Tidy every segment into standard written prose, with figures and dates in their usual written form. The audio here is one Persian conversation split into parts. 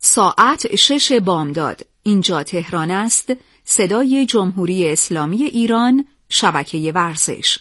ساعت 6 بامداد. اینجا تهران است. صدای جمهوری اسلامی ایران، شبکه ورزش.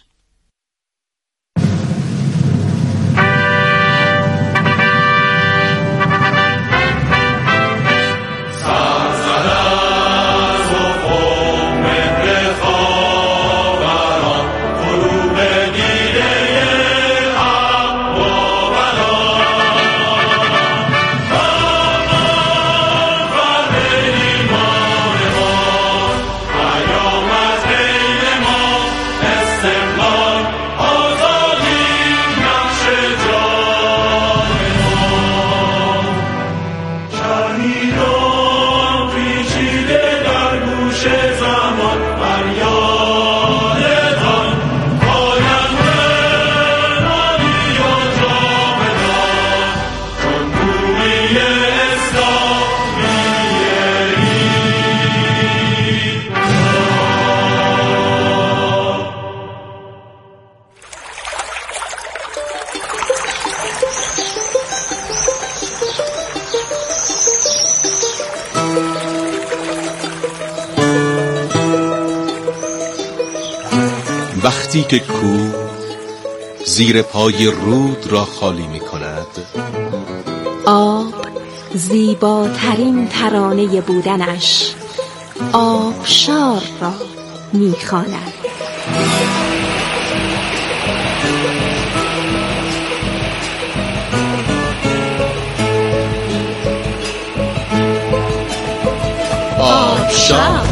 وقتی که کوه زیر پای رود را خالی می کند، آب زیباترین ترانه بودنش آبشار را می خواند. آبشار.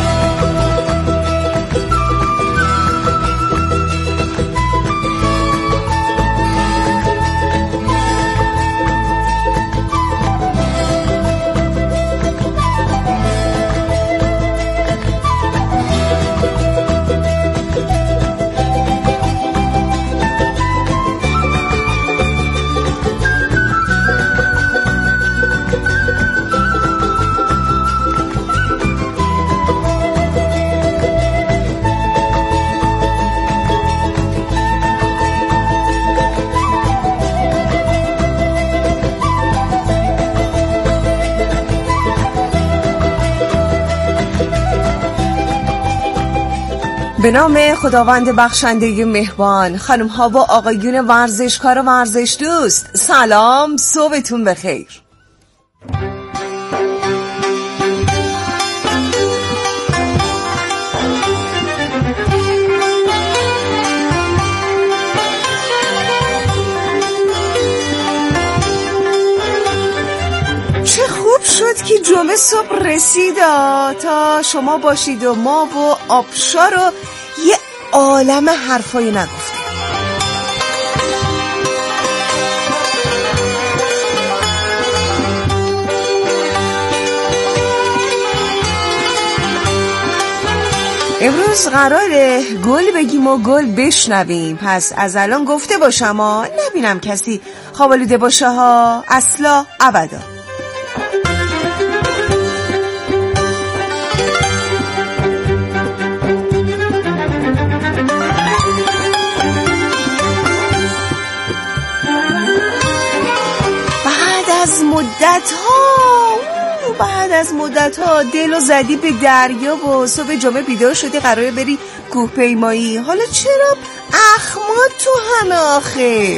به نام خداوند بخشنده مهربان، خانم ها و آقایون ورزشکار و ورزش دوست، سلام، صبحتون بخیر. چه خوب شد که جمعه صبح رسید تا شما باشید و ما و آبشار و یه عالم حرفای نگفته. امروز قراره گل بگیم و گل بشنویم، پس از الان گفته باشم ها، نبینم کسی خوابالوده باشه ها، اصلا ابدا. بعد از مدت ها دل و زدی به دریا و صبح جمعه بیدار شدی قراره بری کوه پیمایی. حالا چرا اخمات تو همه آخر؟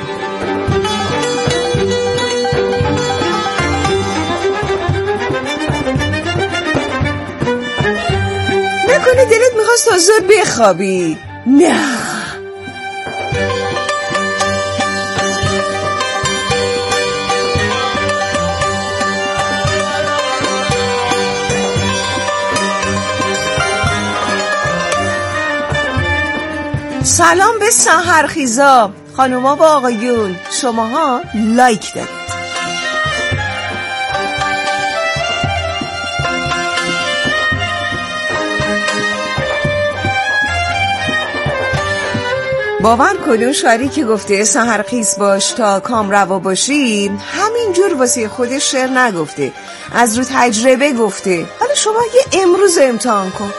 نکنه دلت میخواست تازه بخوابی؟ نه، سلام به سحرخیزا، خانوما و آقایون، شماها لایک دارید. باور کنون شعری که گفته سحرخیز باش تا کام روا باشی همینجور واسه خودش شعر نگفته، از رو تجربه گفته. حالا شما یه امروز امتحان کن.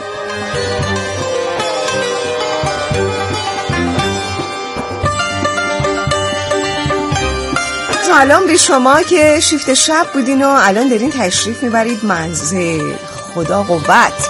سلام به شما که شیفت شب بودین و الان دارین تشریف میبرید منزل. خدا قوت.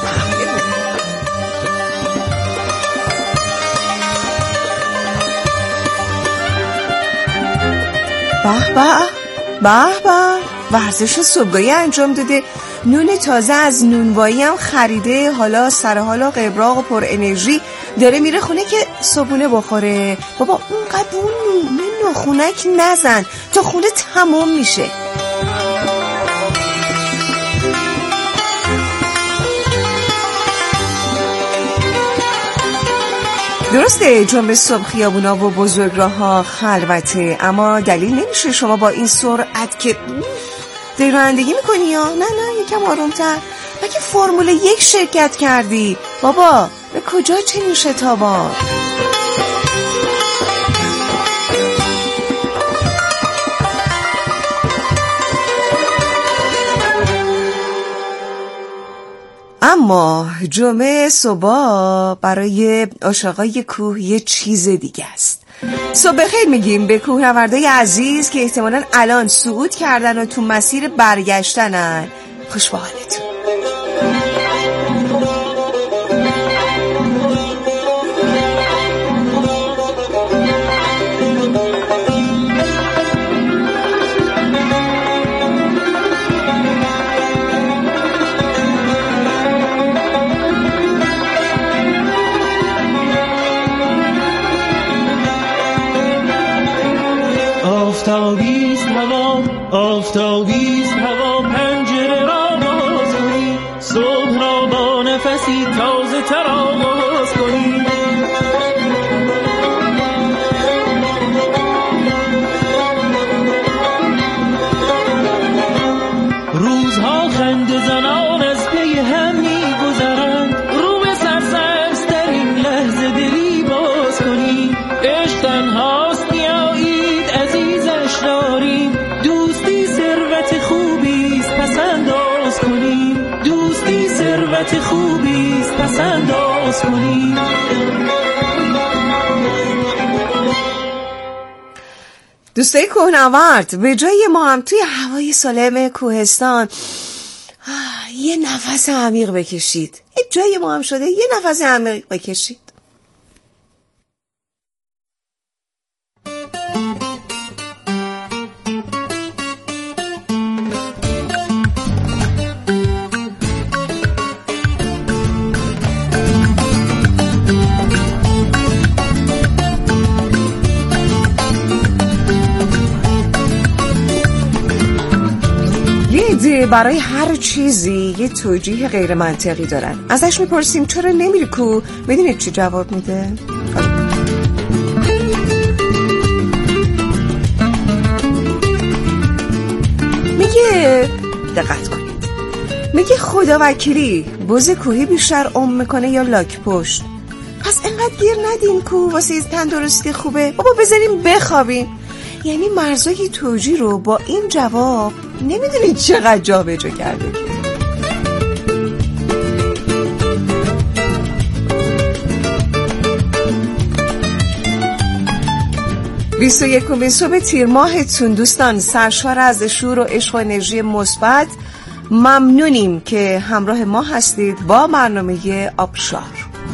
به ورزش صبحگاهی انجام داده، نون تازه از نونوایی هم خریده، حالا سر حالا قبراق و پر انرژی داره میره خونه که صبحونه بخوره. بابا اونقدر اون ناخونک نزن تا خونه تمام میشه. درسته جنب صبح خیابونا و بزرگراه‌ها خلوته، اما دلیل نمیشه شما با این سرعت که داری رانندگی میکنی یا نه یکم آرومتر. مگه فرمول 1 شرکت کردی؟ بابا به کجا چنین شتابان؟ اما جمعه صبح برای عاشقای کوه یه چیز دیگه است. صبح خیر میگیم به کوهنوردای عزیز که احتمالاً الان صعود کردن و تو مسیر برگشتنن. خوش به حالتون. آفتابیست هوا پنجره را باز کنی، صبح را با نفسی تازه تر آغاز کنی. روزها خنده زنان از پی هم می گذرند، رو به سرسبزترین لحظه دلی باز کنی. عشق تنهاست بیایید عزیزش داریم، دوستی ثروت خوبیست پس انداز کنیم. دوستی ثروت خوبیست پس انداز کنیم. دوستای کوهنورد، به جای ما هم توی هوای سالم کوهستان یه نفس عمیق بکشید. جای ما هم شده یه نفس عمیق بکشید. برای هر چیزی یه توجیه غیر منطقی دارن. ازش میپرسیم چرا نمیری کو؟ میدونید چی جواب میده؟ میگه دقت کنید، میگه خدا وکیلی بز کوهی بیشتر عمر میکنه یا لاک پشت؟ پس اینقدر گیر ندین کو واسه تندرستی خوبه، بابا بذاریم بخوابیم. یعنی مرزای توجیه رو با این جواب نمیدونید چقدر جا به جا کرده. بیست و یکمین صبح تیر ماهتون دوستان سرشار از شور و عشق و انرژی مثبت. ممنونیم که همراه ما هستید با برنامه آبشار.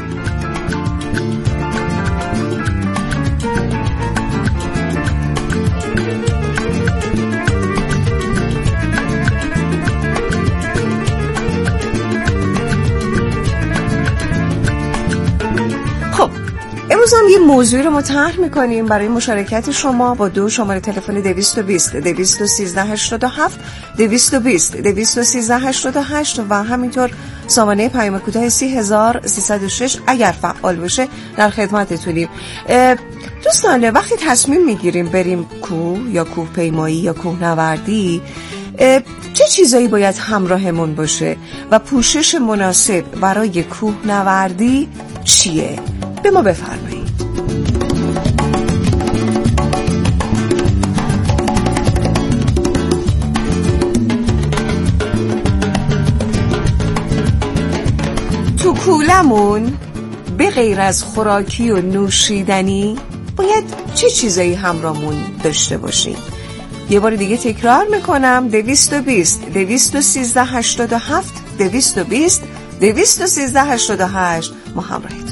هم یه موضوعی رو مطرح میکنیم برای مشارکت شما با 2 شماره تلفن 220 213 87 220 213 88 و همینطور سامانه پیام کوتاه 30306 اگر فعال باشه در خدمتتونیم. دوستان وقتی تصمیم میگیریم بریم کوه یا کوه پیمایی یا کوهنوردی، چه چیزایی باید همراهمون باشه و پوشش مناسب برای کوهنوردی چیه؟ به ما بفرمایید. تو کولمون به غیر از خوراکی و نوشیدنی باید چه چیزایی همراهمون داشته باشیم؟ یه بار دیگه تکرار میکنم 220 213 87 220 213 88 ما همراهید.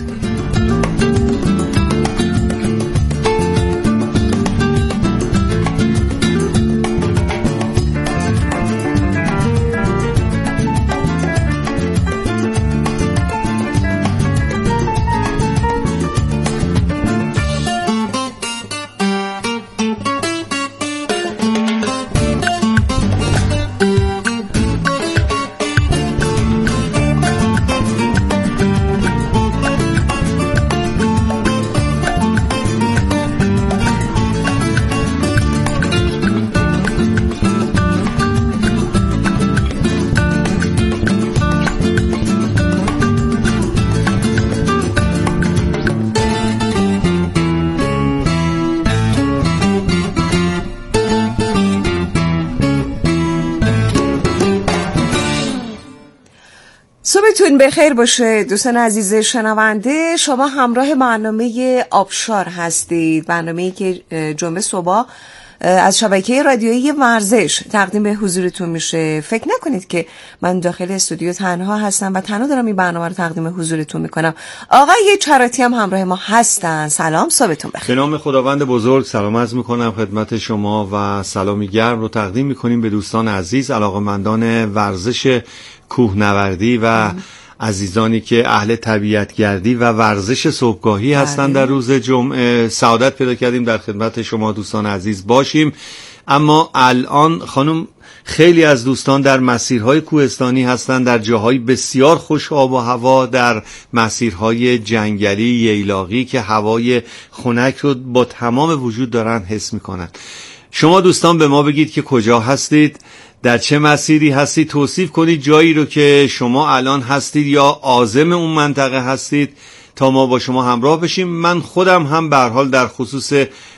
صبحتون بخیر باشه دوستان عزیز شنونده. شما همراه برنامه آبشار هستید، برنامه‌ای که جمعه صبح از شبکه رادیویی ورزش تقدیم به حضورتون میشه. فکر نکنید که من داخل استودیو تنها هستم و تنها دارم این برنامه رو تقدیم حضورتون میکنم. آقای چراتی هم همراه ما هستن. سلام، صبحتون بخیر. به نام خداوند بزرگ سلام عرض میکنم خدمت شما و سلامی گرم رو تقدیم میکنیم به دوستان عزیز، علاقه‌مندان ورزش کوهنوردی و عزیزانی که اهل طبیعتگردی و ورزش صبحگاهی هستند. در روز جمعه سعادت پیدا کردیم در خدمت شما دوستان عزیز باشیم. اما الان خانم خیلی از دوستان در مسیرهای کوهستانی هستند، در جاهای بسیار خوش آب و هوا، در مسیرهای جنگلی ییلاقی که هوای خنک رو با تمام وجود دارن حس میکنن. شما دوستان به ما بگید که کجا هستید، در چه مسیری هستید، توصیف کنید جایی رو که شما الان هستید یا عازم اون منطقه هستید تا ما با شما همراه بشیم. من خودم هم به هر حال در خصوص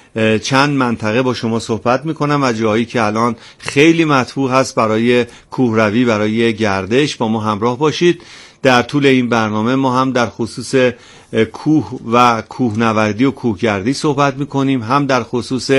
چند منطقه با شما صحبت میکنم و جایی که الان خیلی مطبوع هست برای کوهروی، برای گردش. با ما همراه باشید. در طول این برنامه ما هم در خصوص کوه و کوهنوردی و کوهگردی صحبت میکنیم، هم در خصوص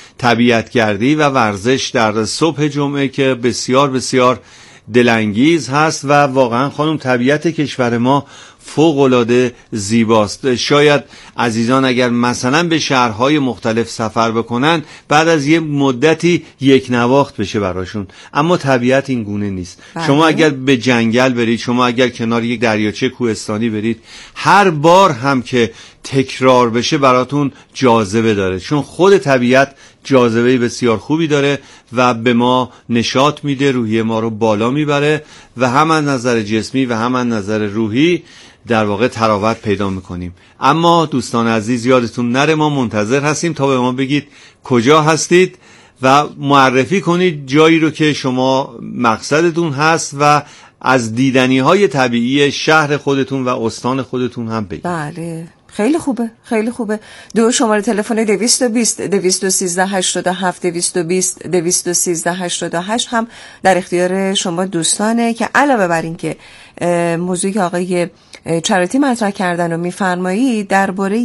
طبیعتگردی و ورزش در صبح جمعه که بسیار بسیار دلانگیز هست و واقعا خانم طبیعت کشور ما فوق‌العاده زیباست. شاید عزیزان اگر مثلا به شهرهای مختلف سفر بکنن بعد از یه مدتی یک نواخت بشه براشون، اما طبیعت این گونه نیست. شما اگر به جنگل برید، شما اگر کنار یک دریاچه کوهستانی برید، هر بار هم که تکرار بشه براتون جاذبه داره، چون خود طبیعت جاذبه بسیار خوبی داره و به ما نشاط میده، روحیه ما رو بالا میبره و هم از نظر جسمی و هم از نظر روحی در واقع تراوت پیدا میکنیم. اما دوستان عزیز یادتون نره ما منتظر هستیم تا به ما بگید کجا هستید و معرفی کنید جایی رو که شما مقصدتون هست و از دیدنی های طبیعی شهر خودتون و استان خودتون هم بگید. بله خیلی خوبه، خیلی خوبه. دو شماره تلفن 220 213 87 220 213 88 هم در اختیار شما دوستانه که علاوه بر این که موضوعی که آقای چراتی مطرح کردن و میفرمایید درباره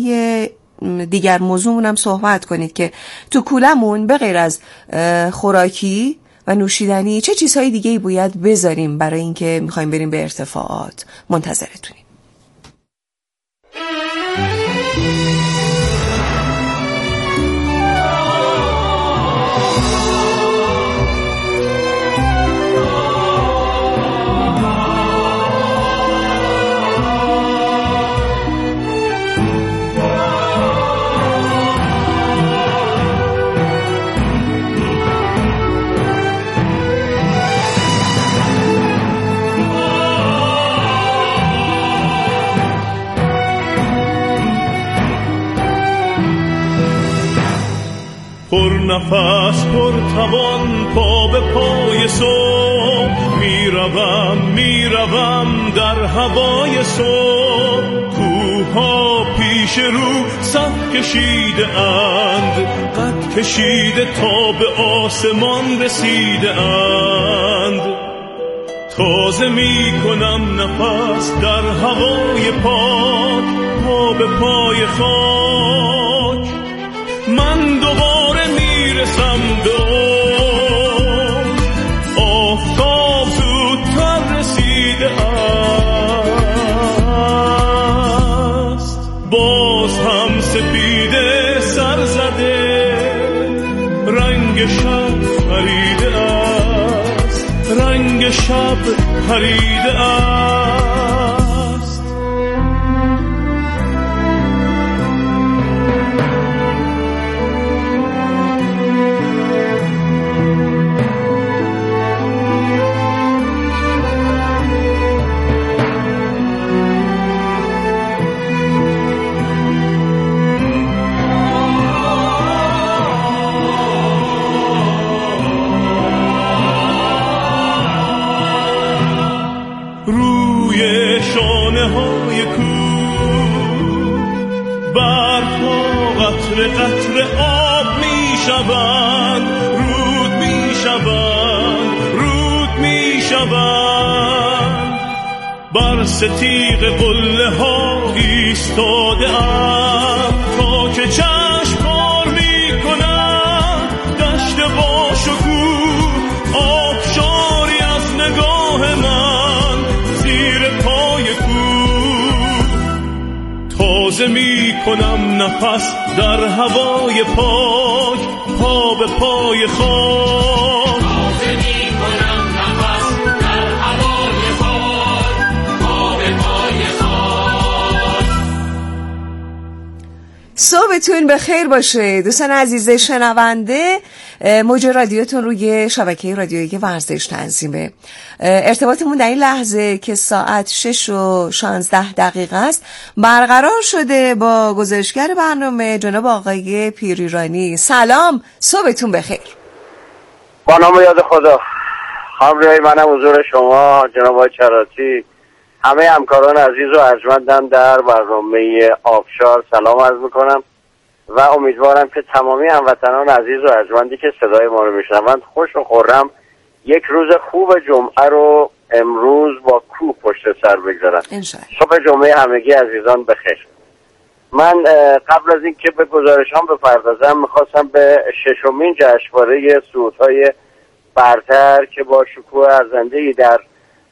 دیگر موضوعمون هم صحبت کنید که تو کولمون به غیر از خوراکی و نوشیدنی چه چیزهای دیگه‌ای باید بذاریم برای اینکه میخوایم بریم به ارتفاعات. منتظرتونیم. پر نفس پر توان پا به پای صبح میروم در هوای صبح. کوها پیش رو صف کشیده اند، قد کشیده تا به آسمان رسیده اند. تازه می کنم نفس در هوای پاک، پا به پای خاک. من دوباره میرسم به رنگ شب پریده است، رنگ شب پریده است. روی شانه های کوه برفا قطره قطره آب می شوند، رود می شوند، رود می شوند. بر ستیغ قله ها ایستاده ام تا که چشم بار می کنم دشت با شکوه، آبشاری از نگاه من زیر پای کوه. تازه می کنم نفس در هوای پاک، پا به پای خاک. تازه می کنم نفس در هوای پاک، پا به پای خاک. صبحتون بخیر باشه دوستان عزیز شنونده. موج رادیوتون روی شبکه رادیویی ورزش تنظیمه. ارتباطمون در این لحظه که ساعت 6:16 است برقرار شده با گزارشگر برنامه جناب آقای پیریرانی. سلام، صبحتون بخیر. با نام یاد خدا. همراهی منم حضور شما جناب آقای چراتی، همه همکاران عزیز و ارجمندم در برنامه آبشار سلام عرض میکنم و امیدوارم که تمامی هموطنان عزیز و ارجمندی که صدای ما رو میشنوند خوش و خرم یک روز خوب جمعه رو امروز با کوه پشت سر بگذارن. صبح جمعه همگی عزیزان بخیر. من قبل از اینکه به گزارشام بپردازم میخواستم به ششمین جشنواره صعودهای برتر که با شکوه ارزنده‌ای در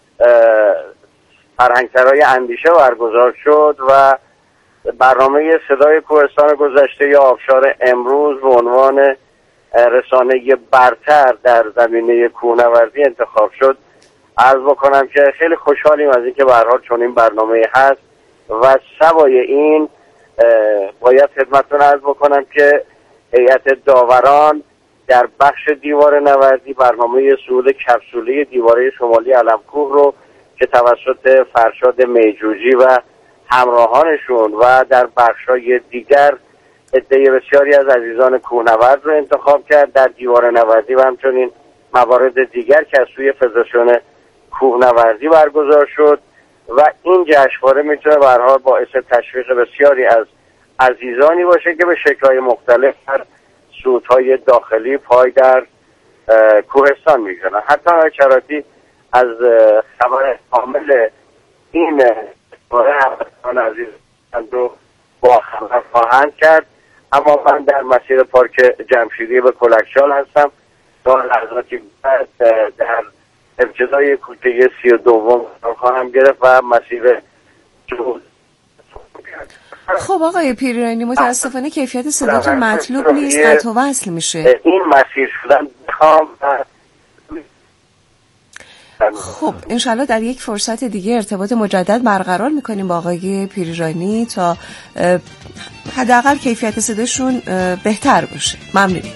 فرهنگسرای اندیشه برگزار شد و برنامه صدای کوهستان گذشته یا آبشار امروز به عنوان رسانه برتر در زمینه کوهنوردی انتخاب شد، عرض بکنم که خیلی خوشحالیم از اینکه به هر حال چنین برنامه هست و سوای این باید خدمتتون عرض بکنم که هیئت داوران در بخش دیوار نوردی برنامه صعود کپسوله دیواره شمالی علم‌کوه رو که توسط فرشاد میجوجی و همراهانشون و در بخش‌های دیگر عده بسیاری از عزیزان کوهنورد رو انتخاب کرد در دیوار نوردی و همچنین موارد دیگر که از سوی فدراسیون کوهنوردی برگزار شد و این جشنواره میتونه به هر حال باعث تشویق بسیاری از عزیزانی باشه که به شکل‌های مختلف در صعودهای داخلی پای در کوهستان میگذارن. حتی آقای چراتی از خبر کامل این هموطنان عزیز رو با خبر خواهند کرد، اما من در مسیر پارک جمشیدی به کلکشال هستم. تا لحظاتی بعد در ابتدای کوچه 32 خواهم گرفت و مسیر خب آقای پیریرانی متاسفانه کیفیت صداتون مطلوب نیست، قطع و وصل میشه. این مسیر شدن بخوام خب انشالله در یک فرصت دیگه ارتباط مجدد برقرار میکنیم با آقای پیریرانی تا حداقل کیفیت صداشون بهتر باشه. ممنونیم.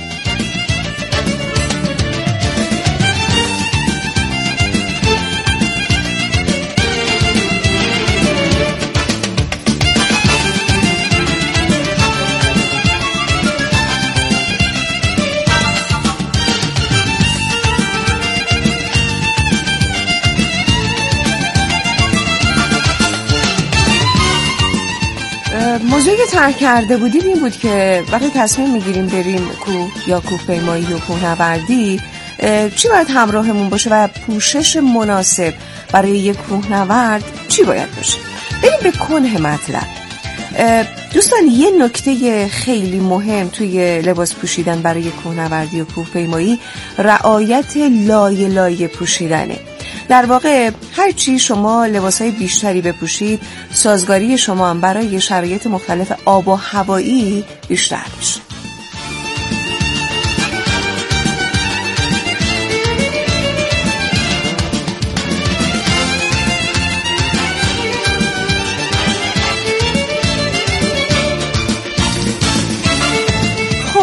موضوعی که طرح کرده بودیم این بود که وقتی تصمیم میگیریم بریم کوه یا کوهپیمایی یا کوهنوردی چی باید همراهمون باشه و پوشش مناسب برای یک کوهنورد چی باید باشه. بریم به کنه مطلب. دوستان یه نکته خیلی مهم توی لباس پوشیدن برای کوهنوردی و کوهپیمایی رعایت لایه لایه پوشیدنه. در واقع هرچی شما لباسهای بیشتری بپوشید سازگاری شما هم برای شرایط مختلف آب و هوایی بیشتر میشه.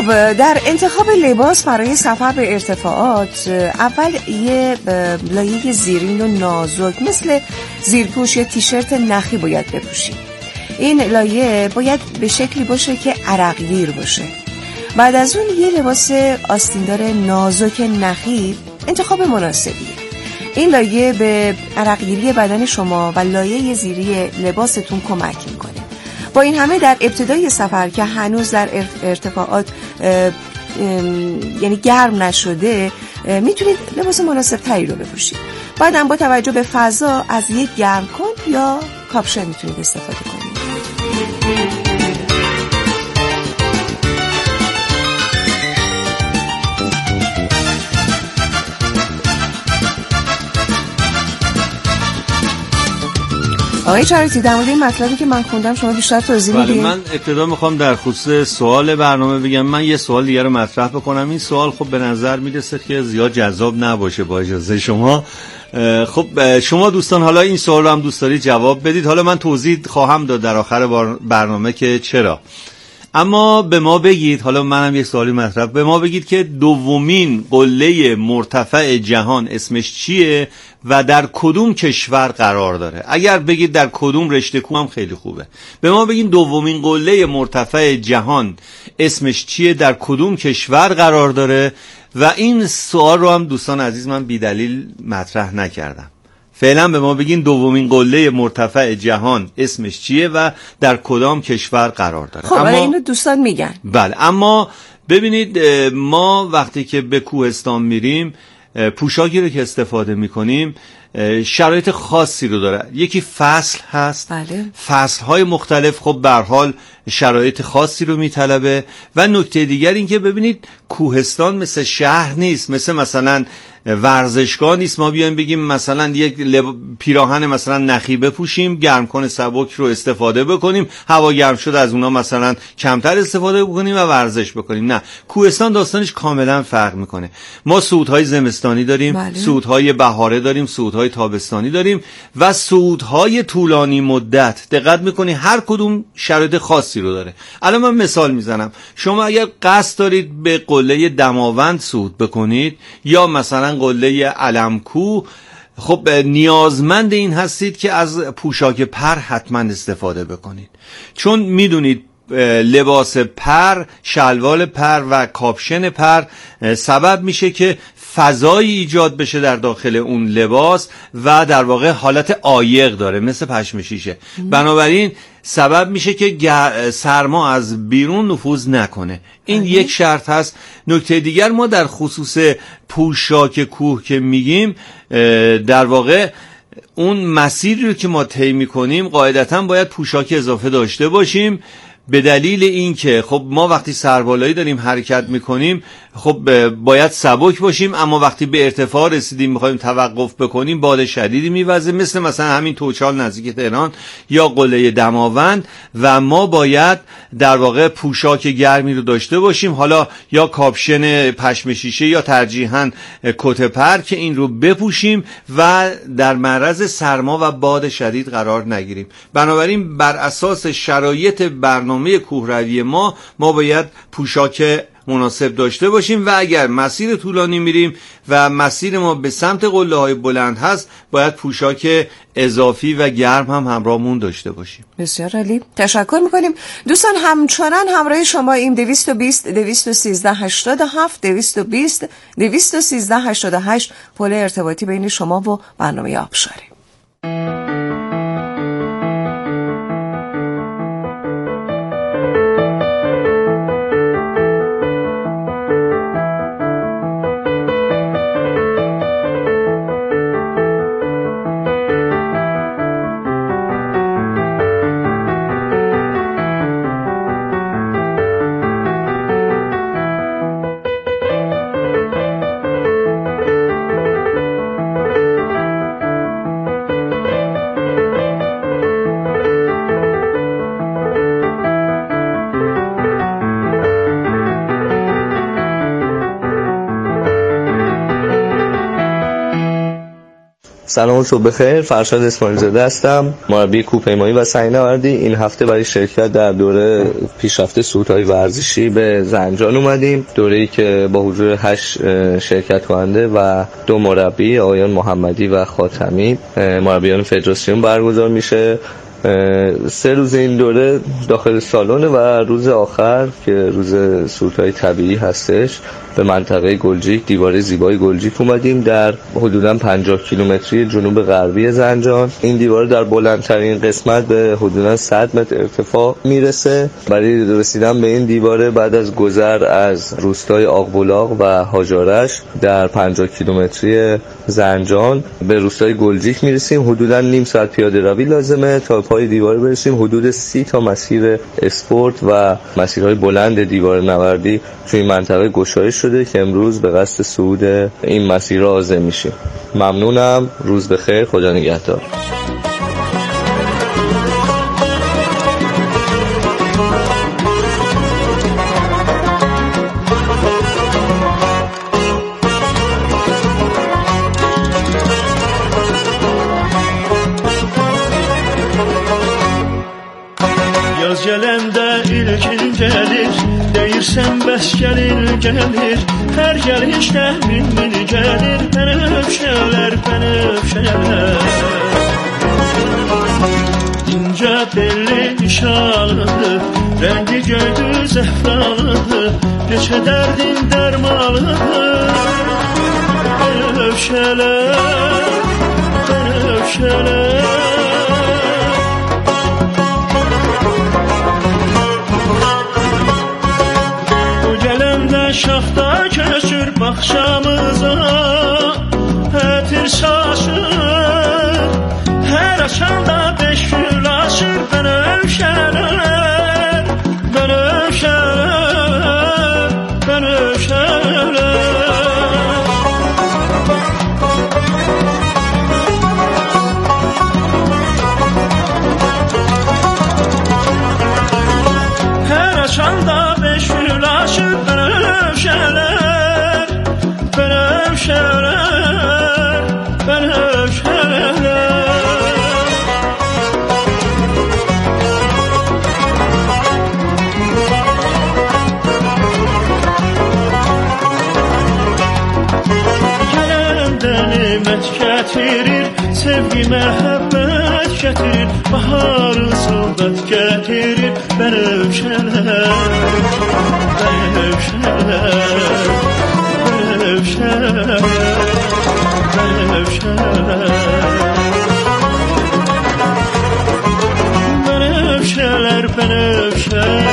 خب در انتخاب لباس برای سفر به ارتفاعات اول یه لایه زیرین و نازک مثل زیرپوش یا تیشرت نخی باید بپوشید. این لایه باید به شکلی باشه که عرقگیر باشه. بعد از اون یه لباس آستیندار نازک نخی انتخاب مناسبیه. این لایه به عرقگیری بدن شما و لایه زیری لباستون کمک میکنه. با این همه در ابتدای سفر که هنوز در ارتفاعات یعنی گرم نشده میتونید لباس مناسب تری رو بپوشید. بعدم با توجه به فضا از یک گرم کن یا کاپشن میتونید استفاده کنید. آقای چارتی در مورد این مطلبی که من خوندم شما بیشتر توضیح میدید؟ من ابتدا میخوام در خصوص سوال برنامه بگم. من یه سوال دیگه رو مطرح بکنم. این سوال خب به نظر میرسه که زیاد جذاب نباشه با اجازه شما. خب شما دوستان حالا این سوال رو هم دوست دارید جواب بدید. حالا من توضیح خواهم داد در آخر برنامه که چرا. اما به ما بگید، حالا منم یک سوالی مطرح، به ما بگید که دومین قله مرتفع جهان اسمش چیه و در کدوم کشور قرار داره؟ اگر بگید در کدوم رشته کوه هم خیلی خوبه. به ما بگید دومین قله مرتفع جهان اسمش چیه، در کدوم کشور قرار داره. و این سوال رو هم دوستان عزیز من بی دلیل مطرح نکردم. فعلا به ما بگین دومین قله مرتفع جهان اسمش چیه و در کدام کشور قرار داره. خب اما اینو دوستان میگن. بله، اما ببینید ما وقتی که به کوهستان میریم پوشاکی رو که استفاده میکنیم شرایط خاصی رو داره. یکی فصل هست. بله. فصلهای مختلف خب به هر حال شرایط خاصی رو میطلبه. و نکته دیگر این که ببینید کوهستان مثل شهر نیست، مثلا ورزشگاه نیست ما بیایم بگیم مثلا یک پیراهن مثلا نخی بپوشیم، گرمکن سبک رو استفاده بکنیم، هوا گرم شد از اونا مثلا کمتر استفاده بکنیم و ورزش بکنیم. نه، کوهستان داستانش کاملا فرق میکنه. ما صعودهای زمستانی داریم، بله. صعودهای بهاره داریم، صعودهای تابستانی داریم و صعودهای طولانی مدت. دقت میکنی هر کدوم شرایط خاصی رو داره. الان من مثال میزنم. شما اگر قصد دارید به قله دماوند صعود بکنید یا مثلا قله علمکو، خب نیازمند این هستید که از پوشاک پر حتما استفاده بکنید، چون میدونید لباس پر، شلوار پر و کاپشن پر سبب میشه که فضایی ایجاد بشه در داخل اون لباس و در واقع حالت عایق داره مثل پشم شیشه. بنابراین سبب میشه که سرما از بیرون نفوذ نکنه. این یک شرط هست. نکته دیگر ما در خصوص پوشاک کوه که میگیم در واقع اون مسیری رو که ما طی میکنیم قاعدتاً باید پوشاک اضافه داشته باشیم، به دلیل اینکه خب ما وقتی سربالایی داریم حرکت میکنیم خب باید سبک باشیم، اما وقتی به ارتفاع رسیدیم میخوایم توقف بکنیم باد شدیدی میوزه، مثلا همین توچال نزدیک تهران یا قله دماوند، و ما باید در واقع پوشاک گرمی رو داشته باشیم، حالا یا کاپشن پشم شیشه یا ترجیحاً کت پر که این رو بپوشیم و در معرض سرما و باد شدید قرار نگیریم. بنابراین بر اساس شرایط برنامه کوهروی ما باید پوشاک مناسب داشته باشیم و اگر مسیر طولانی میریم و مسیر ما به سمت قله های بلند هست باید پوشاک اضافی و گرم هم همراهمون داشته باشیم. بسیار عالی، تشکر میکنیم. دوستان همچنان همراه شما ایم 220 213 87 220 213 88 پل ارتباطی بین شما و برنامه آبشاره. سلام صبح بخیر. فرشاد اسماعیل زاده هستم، مربی کوهپیمایی و سنگ‌نوردی. این هفته برای شرکت در دوره پیشرفته صعودهای ورزشی به زنجان اومدیم. دوره‌ای که با حضور 8 شرکت کننده و 2 مربی، آقایان محمدی و خاتمی، مربیان فدراسیون برگزار میشه. 3 روز این دوره داخل سالن و روز آخر که روز صعودهای طبیعی هستش به منطقه گلجیک، دیواره زیبای گلجیک اومدیم در حدوداً 50 کیلومتری جنوب غربی زنجان. این دیواره در بلندترین قسمت به حدوداً 100 متر ارتفاع میرسه. برای رسیدن به این دیواره بعد از گذر از روستای آقبلاق و هاجارش در 50 کیلومتری زنجان به روستای گلجیک میرسیم. حدوداً نیم ساعت پیاده روی لازمه تا پای دیواره برسیم. حدود 30 تا مسیر اسپورت و مسیرهای بلند دیواره نوردی توی این منطقه گشایش شده که امروز به قصد صعود این مسیر عازم میشیم. ممنونم. روز بخیر. خدا نگهدار. Yaz gələndə ilkin gəlir, deyirsən bəs gəlir. Hər gəlişdə min gəlir, bənövşələr. İncə belli nişanlıdır, rəngi göydü zəfranlıdır, neçə dərdin dərmanlıdır. Bənövşələr. Şaxta köçür baxşamıza, ətir şaşır, hər açanda 5 gül açır. Bənövşələr. Hər açanda 5 gül açır. Gətirir, sevgi məhəbbət gətirir, baharı sıldat gətirir. Bənövşələr.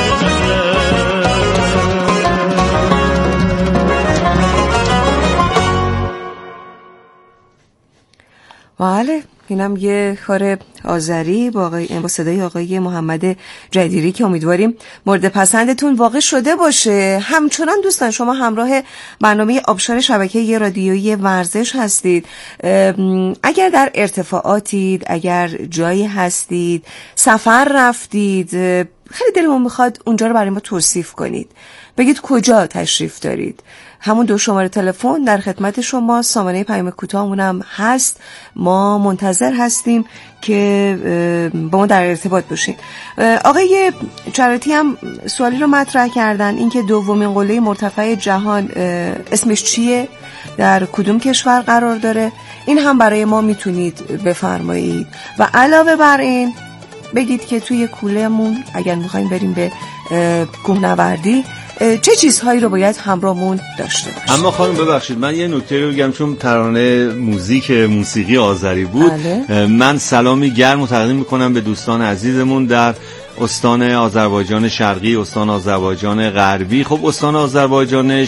بله، اینم یه کار آذری با صدای آقای محمد جدیری که امیدواریم مورد پسندتون واقع شده باشه. همچنان دوستان شما همراه برنامه آبشار شبکه رادیویی ورزش هستید. اگر در ارتفاعاتید، اگر جایی هستید، سفر رفتید، خیلی دلمون میخواد اونجا رو برای ما توصیف کنید، بگید کجا تشریف دارید. همون 2 شماره تلفن در خدمت شما، سامانه پیام کوتاهمون هم هست. ما منتظر هستیم که با ما در ارتباط باشین. آقای چراتی هم سوالی رو مطرح کردن، اینکه 2مین قله مرتفع جهان اسمش چیه، در کدوم کشور قرار داره، این هم برای ما میتونید بفرمایید. و علاوه بر این بگید که توی کوله‌مون اگر میخوایم بریم به کوهنوردی چه چیزهایی رو باید همراهمون داشته باشیم. اما خانم ببخشید من یه نکته رو بگم، چون ترانه موسیقی آذری بود. بله. من سلامی گرم تقدیم میکنم به دوستان عزیزمون در استان آذربایجان شرقی، استان آذربایجان غربی. خب استان آذربایجان